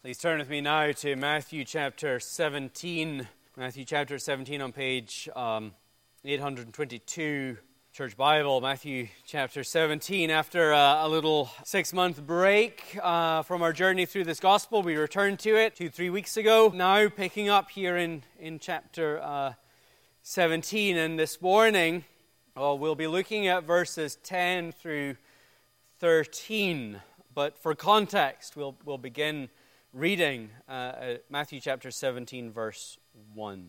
Please turn with me now to Matthew chapter 17. Matthew chapter 17 on page 822, Church Bible. Matthew chapter 17. After a little 6-month break from our journey through this gospel, we returned to it 2-3 weeks ago. Now picking up here in chapter 17. And this morning, we'll be looking at verses 10 through 13. But for context, we'll begin reading Matthew chapter 17, verse 1.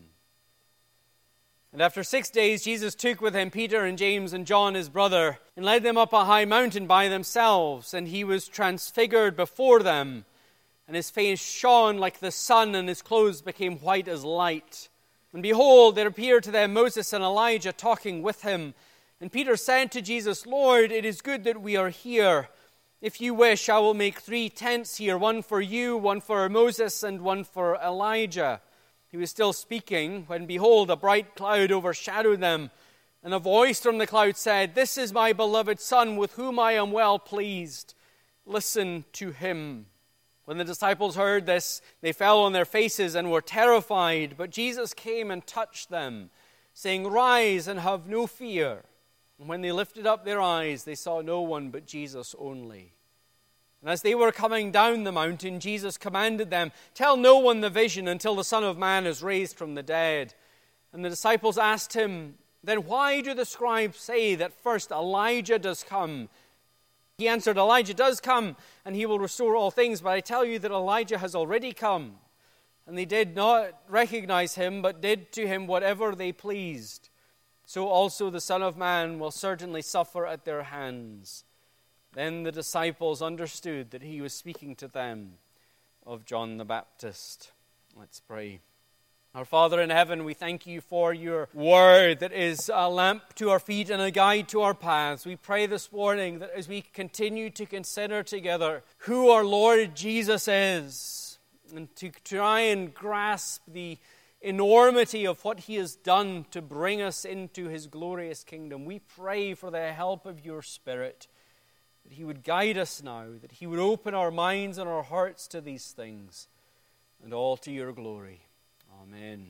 And after 6 days, Jesus took with him Peter and James and John his brother, and led them up a high mountain by themselves. And he was transfigured before them, and his face shone like the sun, and his clothes became white as light. And behold, there appeared to them Moses and Elijah talking with him. And Peter said to Jesus, "Lord, it is good that we are here. If you wish, I will make 3 tents here, one for you, one for Moses, and one for Elijah." He was still speaking when, behold, a bright cloud overshadowed them, and a voice from the cloud said, "This is my beloved Son, with whom I am well pleased. Listen to him." When the disciples heard this, they fell on their faces and were terrified. But Jesus came and touched them, saying, "Rise and have no fear." And when they lifted up their eyes, they saw no one but Jesus only. And as they were coming down the mountain, Jesus commanded them, "Tell no one the vision until the Son of Man is raised from the dead." And the disciples asked him, "Then why do the scribes say that first Elijah does come?" He answered, "Elijah does come, and he will restore all things. But I tell you that Elijah has already come." And they did not recognize him, but did to him whatever they pleased. So also the Son of Man will certainly suffer at their hands. Then the disciples understood that he was speaking to them of John the Baptist. Let's pray. Our Father in heaven, we thank you for your word that is a lamp to our feet and a guide to our paths. We pray this morning that as we continue to consider together who our Lord Jesus is, and to try and grasp the enormity of what he has done to bring us into his glorious kingdom, we pray for the help of your Spirit, that he would guide us now, that he would open our minds and our hearts to these things, and all to your glory. Amen.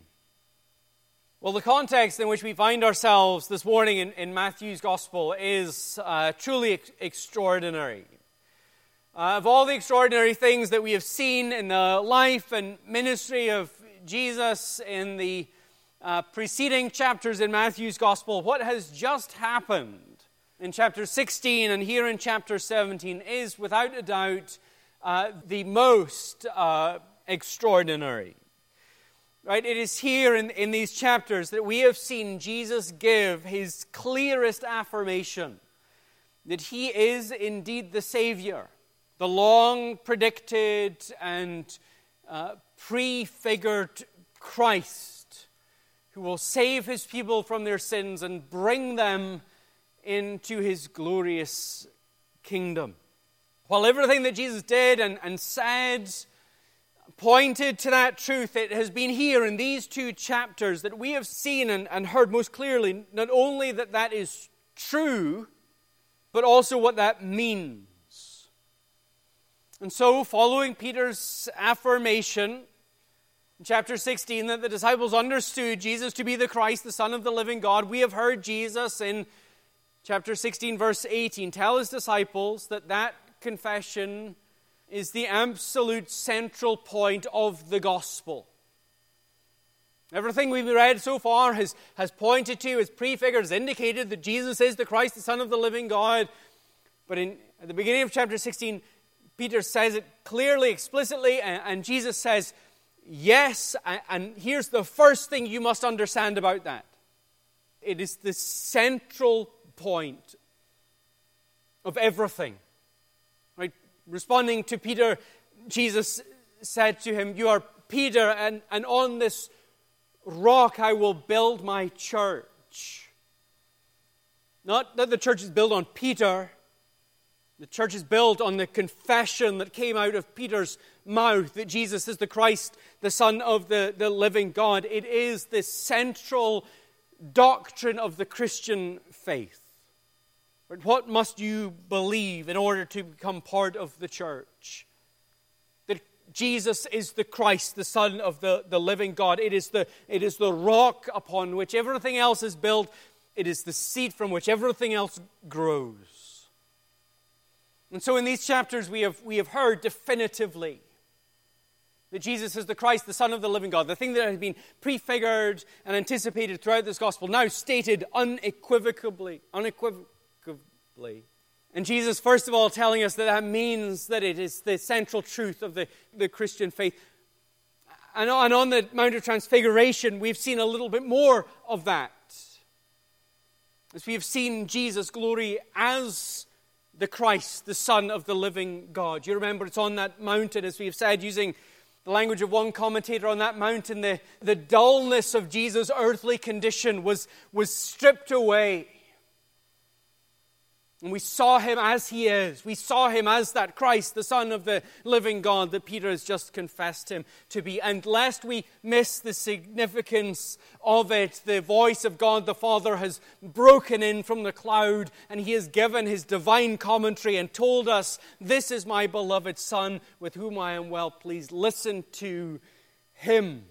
Well, the context in which we find ourselves this morning in Matthew's Gospel is truly extraordinary. Of all the extraordinary things that we have seen in the life and ministry of Jesus in the preceding chapters in Matthew's Gospel, what has just happened in chapter 16 and here in chapter 17 is without a doubt the most extraordinary. Right? It is here in these chapters that we have seen Jesus give his clearest affirmation that he is indeed the Savior, the long-predicted and prefigured Christ who will save his people from their sins and bring them into his glorious kingdom. While everything that Jesus did and said pointed to that truth, it has been here in these 2 chapters that we have seen and heard most clearly not only that is true, but also what that means. And so, following Peter's affirmation in chapter 16 that the disciples understood Jesus to be the Christ, the Son of the living God, we have heard Jesus in chapter 16, verse 18, tell his disciples that confession is the absolute central point of the gospel. Everything we've read so far has pointed to, has prefigured, has indicated that Jesus is the Christ, the Son of the living God. But at the beginning of chapter 16, Peter says it clearly, explicitly, and Jesus says, yes, and here's the first thing you must understand about that. It is the central point of everything. Right? Responding to Peter, Jesus said to him, "You are Peter, and on this rock I will build my church." Not that the church is built on Peter. The church is built on the confession that came out of Peter's mouth that Jesus is the Christ, the Son of the living God. It is the central doctrine of the Christian faith. What must you believe in order to become part of the church? That Jesus is the Christ, the Son of the living God. It is the rock upon which everything else is built. It is the seed from which everything else grows. And so in these chapters we have heard definitively that Jesus is the Christ, the Son of the living God, the thing that has been prefigured and anticipated throughout this gospel, now stated unequivocally. And Jesus, first of all, telling us that means that it is the central truth of the Christian faith. And on the Mount of Transfiguration, we've seen a little bit more of that. As we have seen Jesus' glory as the Christ, the Son of the living God. You remember it's on that mountain, as we have said, using the language of one commentator on that mountain, the dullness of Jesus' earthly condition was stripped away. And we saw him as he is. We saw him as that Christ, the Son of the living God that Peter has just confessed him to be. And lest we miss the significance of it, the voice of God the Father has broken in from the cloud, and he has given his divine commentary and told us, "This is my beloved Son, with whom I am well pleased. Listen to him."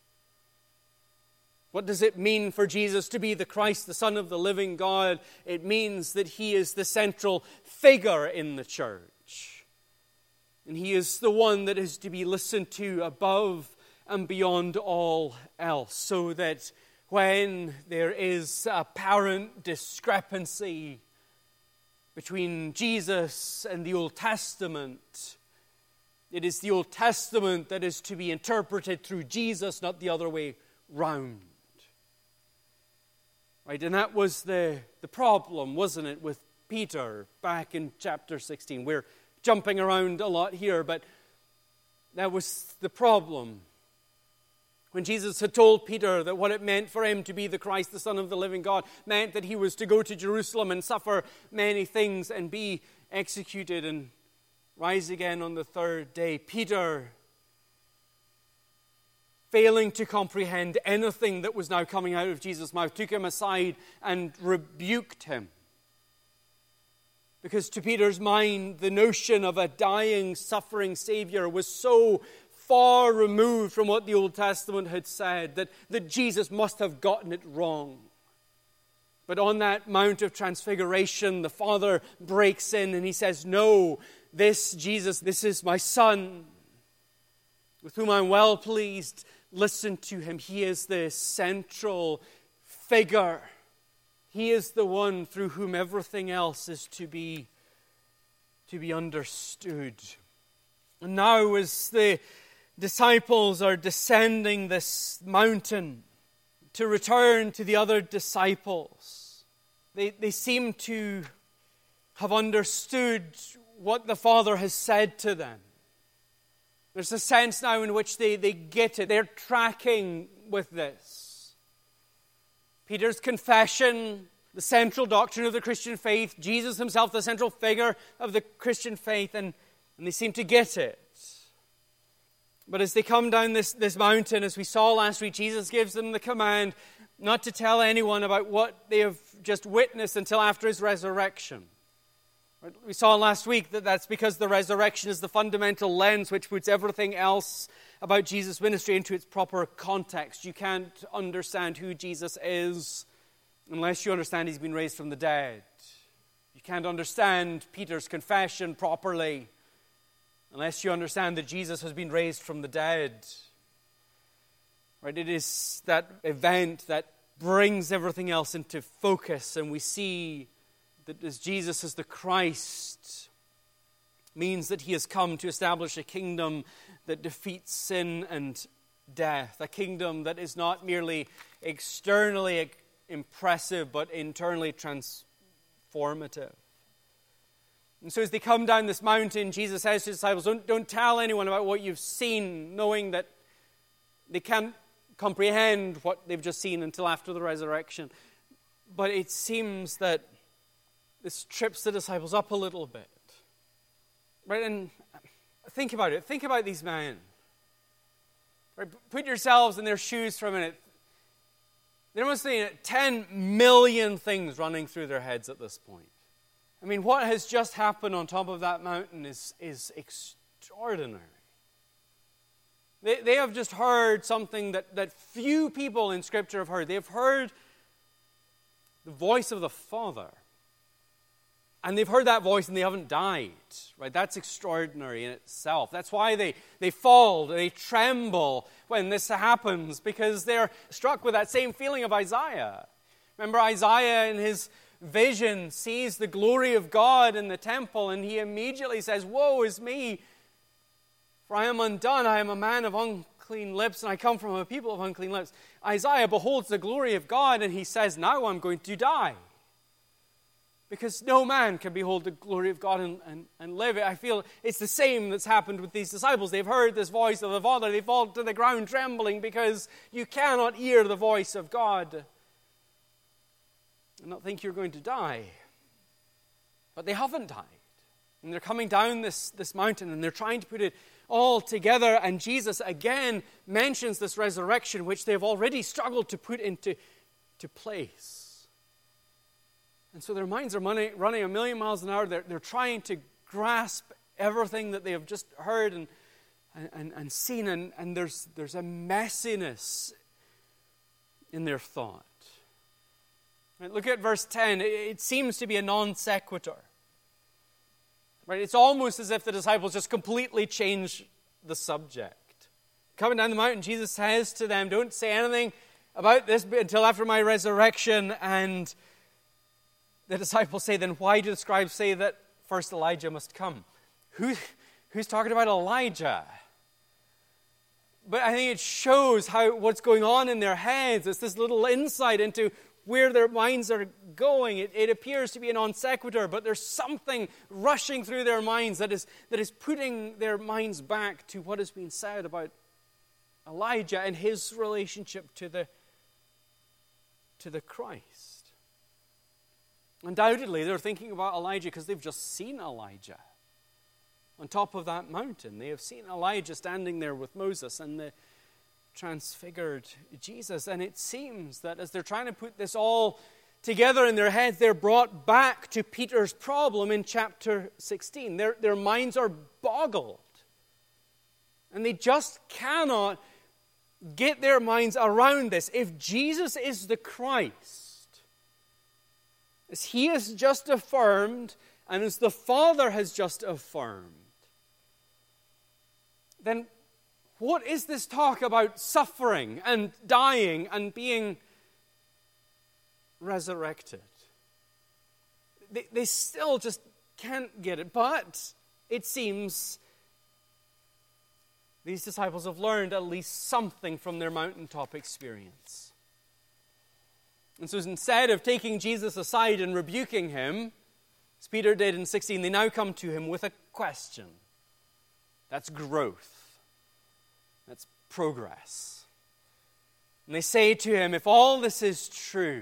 What does it mean for Jesus to be the Christ, the Son of the living God? It means that he is the central figure in the church. And he is the one that is to be listened to above and beyond all else. So that when there is apparent discrepancy between Jesus and the Old Testament, it is the Old Testament that is to be interpreted through Jesus, not the other way round. Right, and that was the problem, wasn't it, with Peter back in chapter 16. We're jumping around a lot here, but that was the problem. When Jesus had told Peter that what it meant for him to be the Christ, the Son of the living God, meant that he was to go to Jerusalem and suffer many things and be executed and rise again on the third day. Peter, failing to comprehend anything that was now coming out of Jesus' mouth, took him aside and rebuked him. Because to Peter's mind, the notion of a dying, suffering Savior was so far removed from what the Old Testament had said that Jesus must have gotten it wrong. But on that Mount of Transfiguration, the Father breaks in and he says, "No, this Jesus, this is my Son, with whom I'm well pleased. Listen to him." He is the central figure. He is the one through whom everything else is to be understood. And now as the disciples are descending this mountain to return to the other disciples, they seem to have understood what the Father has said to them. There's a sense now in which they get it. They're tracking with this. Peter's confession, the central doctrine of the Christian faith, Jesus himself, the central figure of the Christian faith, and they seem to get it. But as they come down this mountain, as we saw last week, Jesus gives them the command not to tell anyone about what they have just witnessed until after his resurrection. We saw last week that that's because the resurrection is the fundamental lens which puts everything else about Jesus' ministry into its proper context. You can't understand who Jesus is unless you understand he's been raised from the dead. You can't understand Peter's confession properly unless you understand that Jesus has been raised from the dead. Right? It is that event that brings everything else into focus, and we see that as Jesus is the Christ, means that he has come to establish a kingdom that defeats sin and death. A kingdom that is not merely externally impressive, but internally transformative. And so as they come down this mountain, Jesus says to his disciples, don't tell anyone about what you've seen, knowing that they can't comprehend what they've just seen until after the resurrection. But it seems that this trips the disciples up a little bit. Right? And think about it. Think about these men. Right? Put yourselves in their shoes for a minute. There must be 10 million things running through their heads at this point. I mean, what has just happened on top of that mountain is extraordinary. They have just heard something that few people in Scripture have heard. They've heard the voice of the Father. And they've heard that voice and they haven't died. Right? That's extraordinary in itself. That's why they fall, they tremble when this happens, because they're struck with that same feeling of Isaiah. Remember, Isaiah in his vision sees the glory of God in the temple, and he immediately says, "Woe is me, for I am undone. I am a man of unclean lips, and I come from a people of unclean lips." Isaiah beholds the glory of God, and he says, "Now I'm going to die." Because no man can behold the glory of God and live. I feel it's the same that's happened with these disciples. They've heard this voice of the Father. They fall to the ground trembling, because you cannot hear the voice of God and not think you're going to die. But they haven't died. And they're coming down this mountain, and they're trying to put it all together. And Jesus again mentions this resurrection, which they've already struggled to put into place. And so their minds are running a million miles an hour. They're trying to grasp everything that they have just heard and seen. And there's a messiness in their thought. Right, look at verse 10. It seems to be a non sequitur. Right? It's almost as if the disciples just completely change the subject. Coming down the mountain, Jesus says to them, "Don't say anything about this until after my resurrection." And the disciples say, "Then why do the scribes say that first Elijah must come?" Who's talking about Elijah? But I think it shows what's going on in their heads. It's this little insight into where their minds are going. It appears to be a non sequitur, but there's something rushing through their minds that is putting their minds back to what has been said about Elijah and his relationship to the Christ. Undoubtedly, they're thinking about Elijah because they've just seen Elijah on top of that mountain. They have seen Elijah standing there with Moses and the transfigured Jesus. And it seems that as they're trying to put this all together in their heads, they're brought back to Peter's problem in chapter 16. Their minds are boggled. And they just cannot get their minds around this. If Jesus is the Christ, as he has just affirmed, and as the Father has just affirmed, then what is this talk about suffering and dying and being resurrected? They still just can't get it. But it seems these disciples have learned at least something from their mountaintop experience. And so instead of taking Jesus aside and rebuking him, as Peter did in 16, they now come to him with a question. That's growth. That's progress. And they say to him, "If all this is true,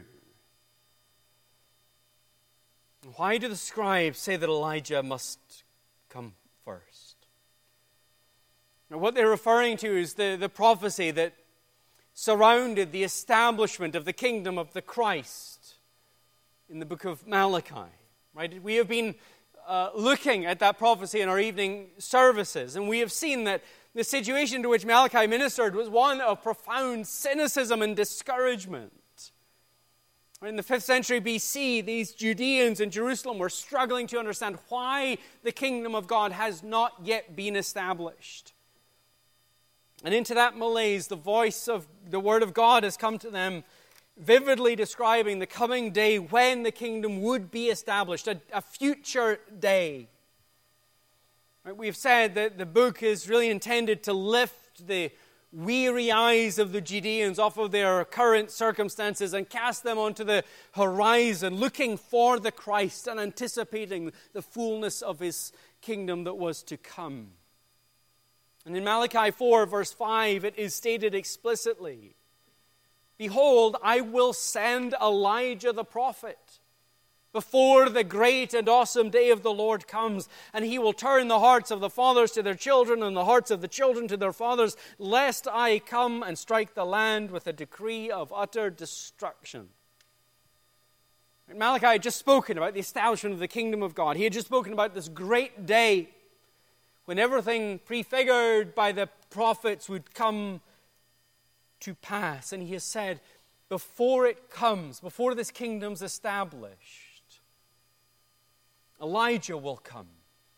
why do the scribes say that Elijah must come first?" Now, what they're referring to is the prophecy that surrounded the establishment of the kingdom of the Christ in the book of Malachi. Right? We have been looking at that prophecy in our evening services, and we have seen that the situation to which Malachi ministered was one of profound cynicism and discouragement. In the 5th century BC, these Judeans in Jerusalem were struggling to understand why the kingdom of God has not yet been established. And into that malaise, the voice of the Word of God has come to them, vividly describing the coming day when the kingdom would be established, a future day. We've said that the book is really intended to lift the weary eyes of the Judeans off of their current circumstances and cast them onto the horizon, looking for the Christ and anticipating the fullness of his kingdom that was to come. And in Malachi 4, verse 5, it is stated explicitly, "Behold, I will send Elijah the prophet before the great and awesome day of the Lord comes, and he will turn the hearts of the fathers to their children and the hearts of the children to their fathers, lest I come and strike the land with a decree of utter destruction." Malachi had just spoken about the establishment of the kingdom of God. He had just spoken about this great day when everything prefigured by the prophets would come to pass. And he has said, before it comes, before this kingdom's established, Elijah will come.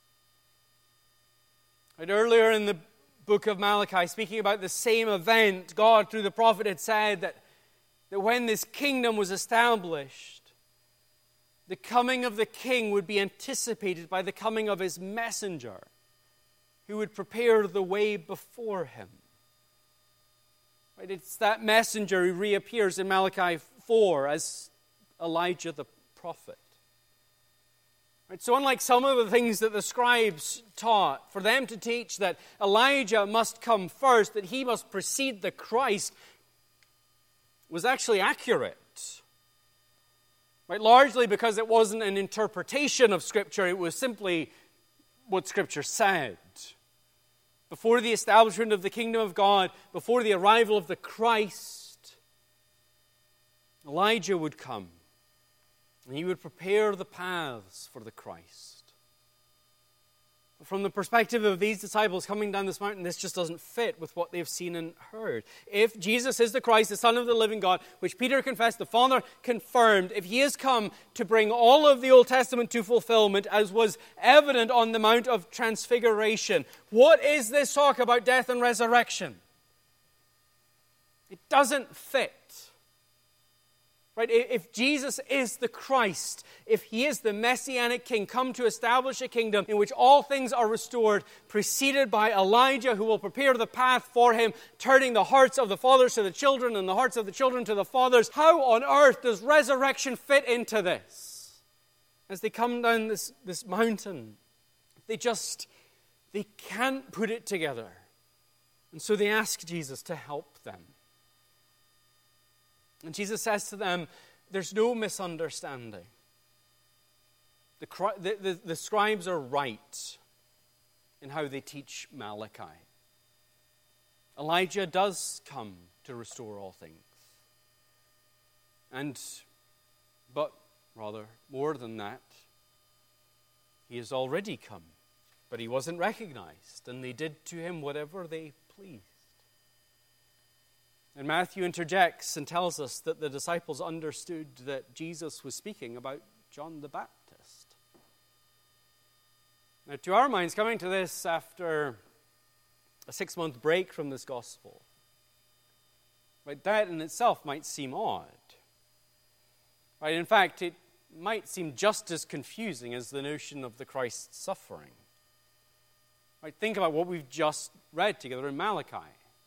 And earlier in the book of Malachi, speaking about the same event, God, through the prophet, had said that when this kingdom was established, the coming of the king would be anticipated by the coming of his messenger, who would prepare the way before him. Right? It's that messenger who reappears in Malachi 4 as Elijah the prophet. Right? So unlike some of the things that the scribes taught, for them to teach that Elijah must come first, that he must precede the Christ, was actually accurate. Right? Largely because it wasn't an interpretation of Scripture, it was simply what Scripture said. Before the establishment of the kingdom of God, before the arrival of the Christ, Elijah would come, and he would prepare the paths for the Christ. From the perspective of these disciples coming down this mountain, this just doesn't fit with what they've seen and heard. If Jesus is the Christ, the Son of the living God, which Peter confessed, the Father confirmed, if he has come to bring all of the Old Testament to fulfillment, as was evident on the Mount of Transfiguration, what is this talk about death and resurrection? It doesn't fit. Right? If Jesus is the Christ, if he is the Messianic King, come to establish a kingdom in which all things are restored, preceded by Elijah who will prepare the path for him, turning the hearts of the fathers to the children and the hearts of the children to the fathers, how on earth does resurrection fit into this? As they come down this mountain, they can't put it together. And so they ask Jesus to help them. And Jesus says to them, there's no misunderstanding. The scribes are right in how they teach Malachi. Elijah does come to restore all things. But more than that, he has already come. But he wasn't recognized, and they did to him whatever they pleased. And Matthew interjects and tells us that the disciples understood that Jesus was speaking about John the Baptist. Now, to our minds, coming to this after a 6-month break from this gospel, right, that in itself might seem odd. Right, in fact, it might seem just as confusing as the notion of the Christ's suffering. Right, think about what we've just read together in Malachi.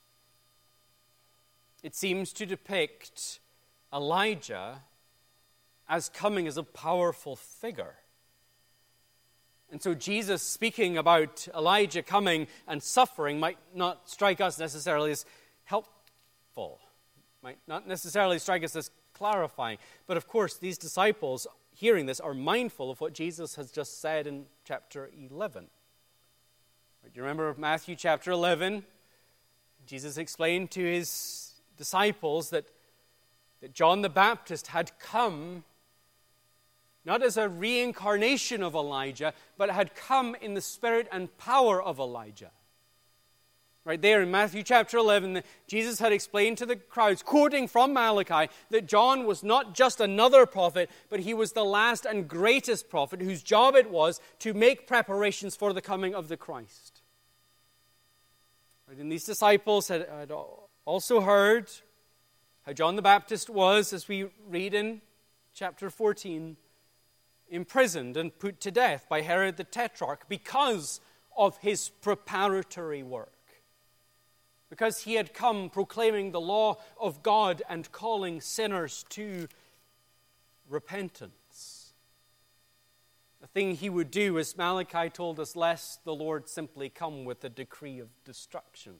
It seems to depict Elijah as coming as a powerful figure. And so Jesus speaking about Elijah coming and suffering might not strike us necessarily as helpful, might not necessarily strike us as clarifying. But of course, these disciples, hearing this, are mindful of what Jesus has just said in chapter 11. Do you remember Matthew chapter 11? Jesus explained to his disciples that John the Baptist had come not as a reincarnation of Elijah, but had come in the spirit and power of Elijah. Right there in Matthew chapter 11, Jesus had explained to the crowds, quoting from Malachi, that John was not just another prophet, but he was the last and greatest prophet whose job it was to make preparations for the coming of the Christ. Right, and these disciples had also heard how John the Baptist was, as we read in chapter 14, imprisoned and put to death by Herod the Tetrarch because of his preparatory work. Because he had come proclaiming the law of God and calling sinners to repentance. The thing he would do, as Malachi told us, lest the Lord simply come with a decree of destruction.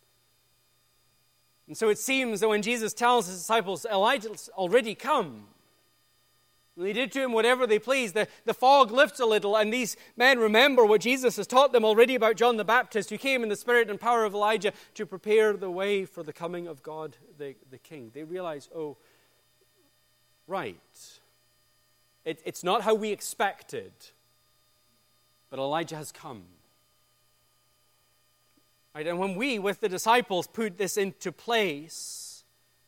And so it seems that when Jesus tells his disciples, Elijah's already come, they did to him whatever they pleased, the fog lifts a little, and these men remember what Jesus has taught them already about John the Baptist, who came in the spirit and power of Elijah to prepare the way for the coming of God the King. They realize, oh, right, it's not how we expected, but Elijah has come. Right? And when we, with the disciples, put this into place,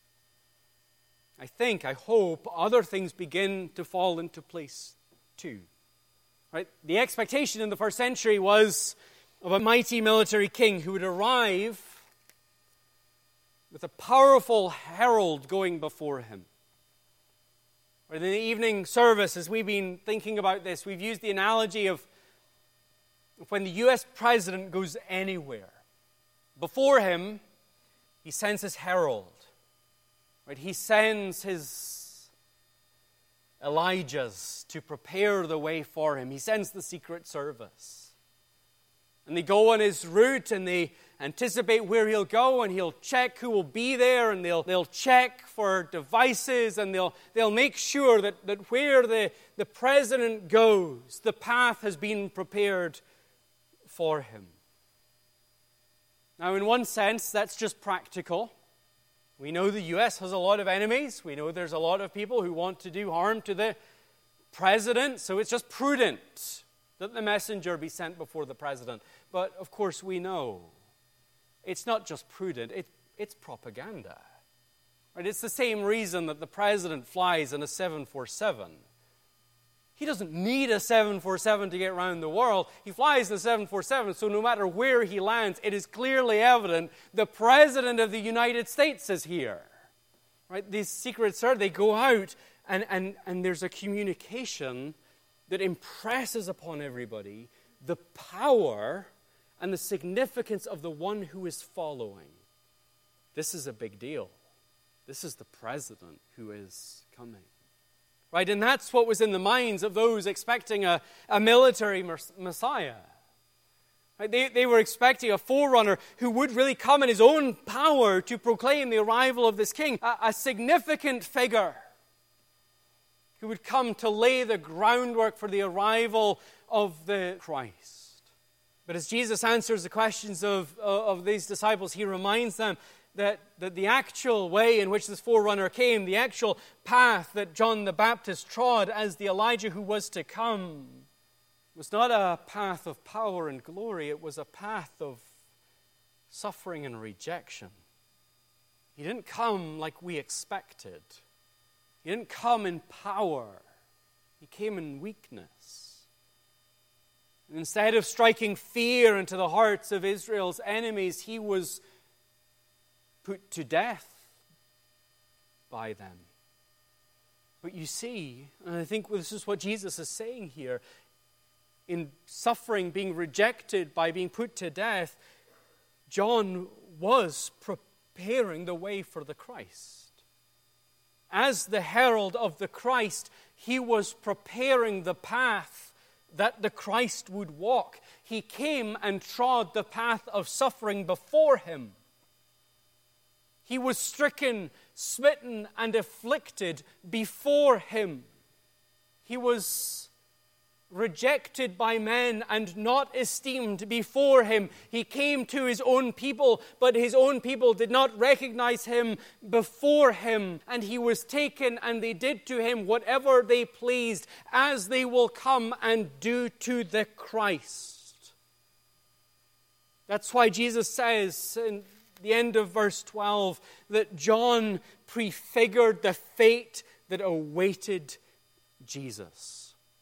I hope, other things begin to fall into place too. Right? The expectation in the first century was of a mighty military king who would arrive with a powerful herald going before him. Or in the evening service, as we've been thinking about this, we've used the analogy of when the U.S. president goes anywhere. Before him, he sends his herald. Right? He sends his Elijahs to prepare the way for him. He sends the Secret Service. And they go on his route and they anticipate where he'll go, and he'll check who will be there, and they'll check for devices, and they'll make sure that where the president goes, the path has been prepared for him. Now, in one sense, that's just practical. We know the U.S. has a lot of enemies. We know there's a lot of people who want to do harm to the president, so it's just prudent that the messenger be sent before the president. But, of course, we know it's not just prudent, it's propaganda. Right? It's the same reason that the president flies in a 747. He doesn't need a 747 to get around the world. He flies the 747, so no matter where he lands, it is clearly evident the President of the United States is here. Right? These Secret Service, they go out, and there's a communication that impresses upon everybody the power and the significance of the one who is following. This is a big deal. This is the president who is coming. Right? And that's what was in the minds of those expecting a military Messiah. Right? They were expecting a forerunner who would really come in his own power to proclaim the arrival of this king, a significant figure who would come to lay the groundwork for the arrival of the Christ. But as Jesus answers the questions of these disciples, he reminds them that the actual way in which this forerunner came, the actual path that John the Baptist trod as the Elijah who was to come, was not a path of power and glory. It was a path of suffering and rejection. He didn't come like we expected. He didn't come in power. He came in weakness. And instead of striking fear into the hearts of Israel's enemies, he was put to death by them. But you see, and I think this is what Jesus is saying here, in suffering, being rejected, by being put to death, John was preparing the way for the Christ. As the herald of the Christ, he was preparing the path that the Christ would walk. He came and trod the path of suffering before him. He was stricken, smitten, and afflicted before him. He was rejected by men and not esteemed before him. He came to his own people, but his own people did not recognize him before him. And he was taken, and they did to him whatever they pleased, as they will come and do to the Christ. That's why Jesus says in the end of verse 12 that John prefigured the fate that awaited Jesus.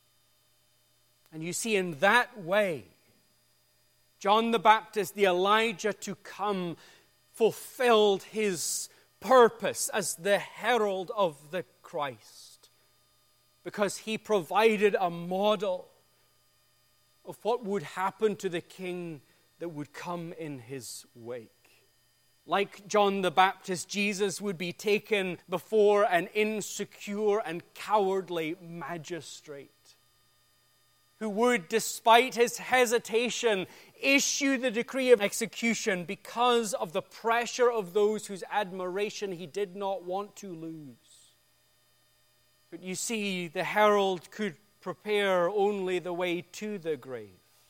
And you see, in that way, John the Baptist, the Elijah to come, fulfilled his purpose as the herald of the Christ, because he provided a model of what would happen to the king that would come in his wake. Like John the Baptist, Jesus would be taken before an insecure and cowardly magistrate, who would, despite his hesitation, issue the decree of execution because of the pressure of those whose admiration he did not want to lose. But you see, the herald could prepare only the way to the grave.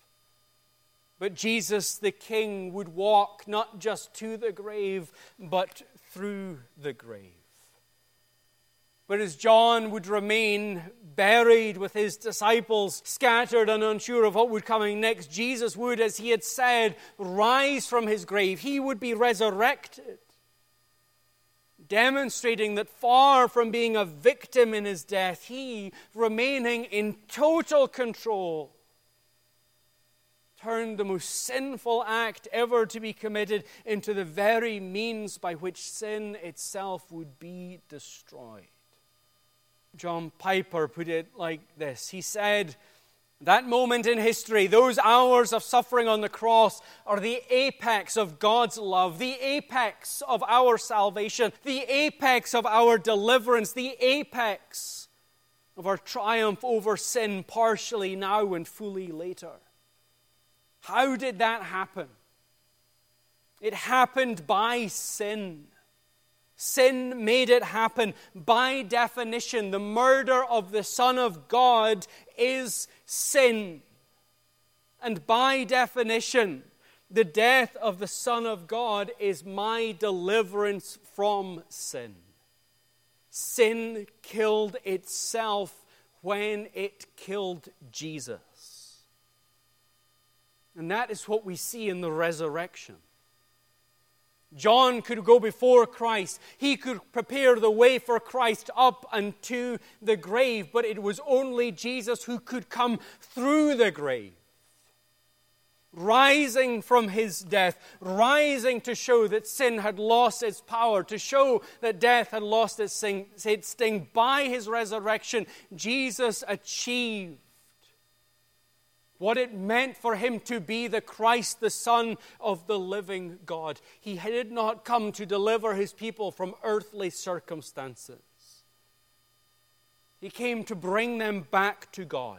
But Jesus the King would walk not just to the grave, but through the grave. But as John would remain buried with his disciples, scattered and unsure of what would come next, Jesus would, as he had said, rise from his grave. He would be resurrected, demonstrating that far from being a victim in his death, he, remaining in total control, turned the most sinful act ever to be committed into the very means by which sin itself would be destroyed. John Piper put it like this. He said, that moment in history, those hours of suffering on the cross, are the apex of God's love, the apex of our salvation, the apex of our deliverance, the apex of our triumph over sin, partially now and fully later. How did that happen? It happened by sin. Sin made it happen. By definition, the murder of the Son of God is sin. And by definition, the death of the Son of God is my deliverance from sin. Sin killed itself when it killed Jesus. And that is what we see in the resurrection. John could go before Christ. He could prepare the way for Christ up unto the grave. But it was only Jesus who could come through the grave, rising from his death, rising to show that sin had lost its power, to show that death had lost its sting. By his resurrection, Jesus achieved what it meant for him to be the Christ, the Son of the living God. He did not come to deliver his people from earthly circumstances. He came to bring them back to God,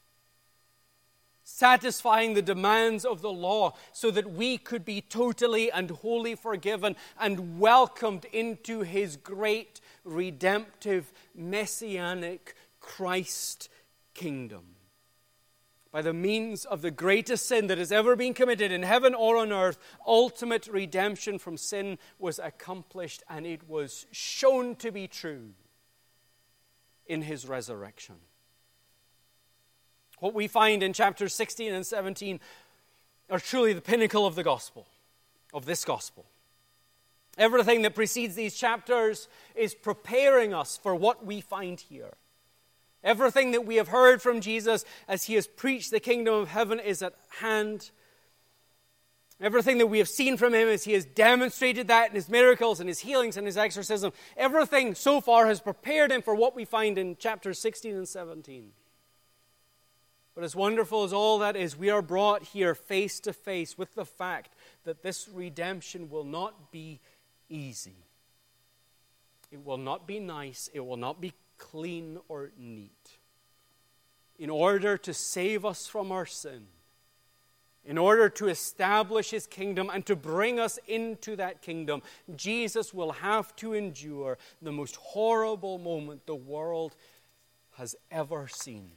satisfying the demands of the law so that we could be totally and wholly forgiven and welcomed into his great redemptive messianic Christ kingdom. By the means of the greatest sin that has ever been committed in heaven or on earth, ultimate redemption from sin was accomplished, and it was shown to be true in his resurrection. What we find in chapters 16 and 17 are truly the pinnacle of the gospel, of this gospel. Everything that precedes these chapters is preparing us for what we find here. Everything that we have heard from Jesus as he has preached the kingdom of heaven is at hand. Everything that we have seen from him as he has demonstrated that in his miracles and his healings and his exorcism, everything so far has prepared him for what we find in chapters 16 and 17. But as wonderful as all that is, we are brought here face to face with the fact that this redemption will not be easy. It will not be nice. It will not be clean or neat. In order to save us from our sin, in order to establish his kingdom and to bring us into that kingdom, Jesus will have to endure the most horrible moment the world has ever seen.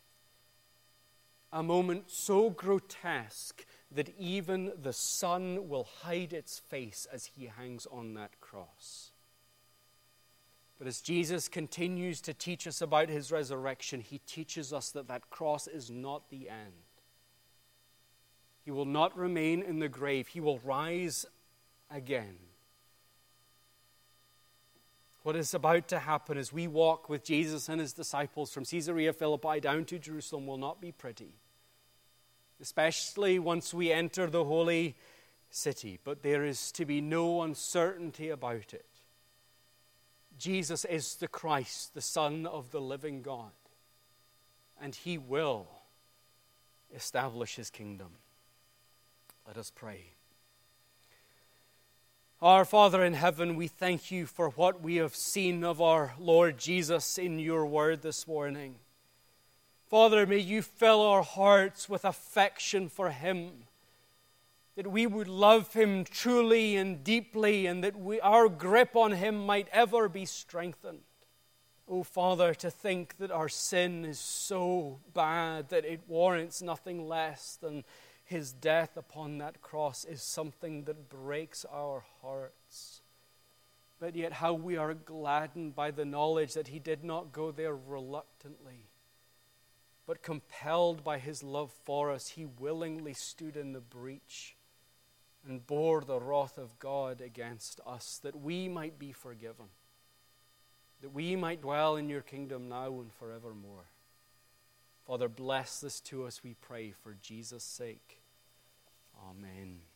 A moment so grotesque that even the sun will hide its face as he hangs on that cross. But as Jesus continues to teach us about his resurrection, he teaches us that that cross is not the end. He will not remain in the grave. He will rise again. What is about to happen as we walk with Jesus and his disciples from Caesarea Philippi down to Jerusalem will not be pretty, especially once we enter the holy city. But there is to be no uncertainty about it. Jesus is the Christ, the Son of the living God, and he will establish his kingdom. Let us pray. Our Father in heaven, we thank you for what we have seen of our Lord Jesus in your word this morning. Father, may you fill our hearts with affection for him, that we would love him truly and deeply, and that our grip on him might ever be strengthened. Oh, Father, to think that our sin is so bad that it warrants nothing less than his death upon that cross is something that breaks our hearts. but yet how we are gladdened by the knowledge that he did not go there reluctantly, but compelled by his love for us, he willingly stood in the breach and bore the wrath of God against us, that we might be forgiven, that we might dwell in your kingdom now and forevermore. Father, bless this to us, we pray, for Jesus' sake. Amen.